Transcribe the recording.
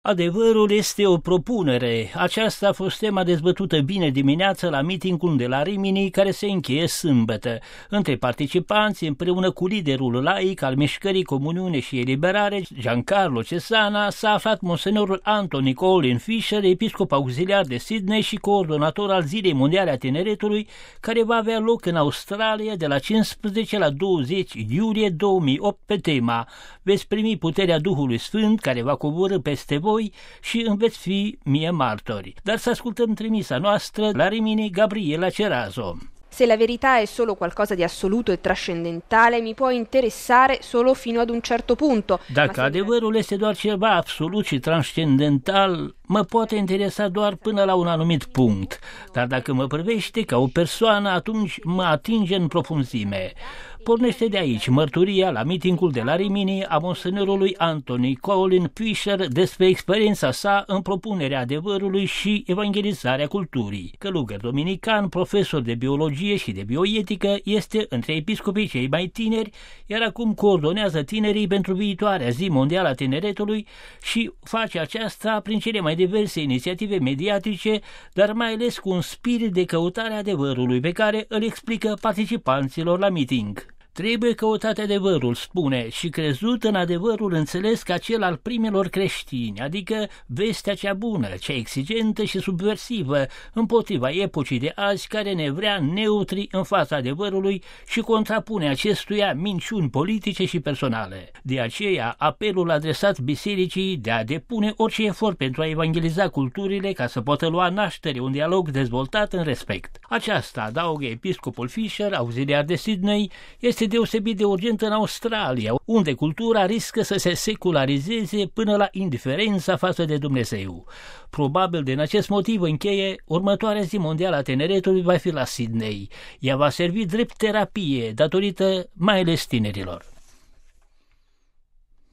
Adevărul este o propunere. Aceasta a fost tema dezbătută bine dimineața la meetingul de la Rimini, care se încheie sâmbătă. Între participanți, împreună cu liderul laic al Mișcării Comuniune și Eliberare, Giancarlo Cesana, s-a aflat monsenorul Anthony Colin Fisher, episcop auxiliar de Sydney și coordonator al Zilei Mondiale a Tineretului, care va avea loc în Australia de la 15 la 20 iulie 2008 pe tema "Veți primi puterea Duhului Sfânt care va coborî peste voi și îmi veți fi mie martori". Dar să ascultăm trimisa noastră la Rimini, Gabriela Ceraso. Se la verità è solo qualcosa di assoluto e trascendentale, mi può interessare solo fino ad un certo punto. Dacă adevărul este doar ceva absolut și transcendental, mă poate interesa doar până la un anumit punct. Dar dacă mă privește ca o persoană, atunci mă atinge în profunzime. Pornește de aici mărturia la meetingul de la Rimini a monsenorului Anthony Colin Fisher despre experiența sa în propunerea adevărului și evangelizarea culturii. Călugăr dominican, profesor de biologie și de bioetică, este între episcopii cei mai tineri, iar acum coordonează tinerii pentru viitoarea Zi Mondială a Tineretului și face aceasta prin cele mai diverse inițiative mediatice, dar mai ales cu un spirit de căutare a adevărului pe care îl explică participanților la meeting. Trebuie căutat adevărul, spune, și crezut în adevărul înțeles ca cel al primelor creștini, adică vestea cea bună, cea exigentă și subversivă, împotriva epocii de azi care ne vrea neutri în fața adevărului și contrapune acestuia minciuni politice și personale. De aceea, apelul adresat bisericii de a depune orice efort pentru a evangeliza culturile ca să poată lua naștere un dialog dezvoltat în respect. Aceasta, adaugă episcopul Fisher, auxiliar de Sydney, este deosebit de urgent în Australia, unde cultura riscă să se secularizeze până la indiferența față de Dumnezeu. Probabil din acest motiv încheie, următoarea Zi Mondială a Tineretului va fi la Sydney. Ea va servi drept terapie datorită mai ales tinerilor.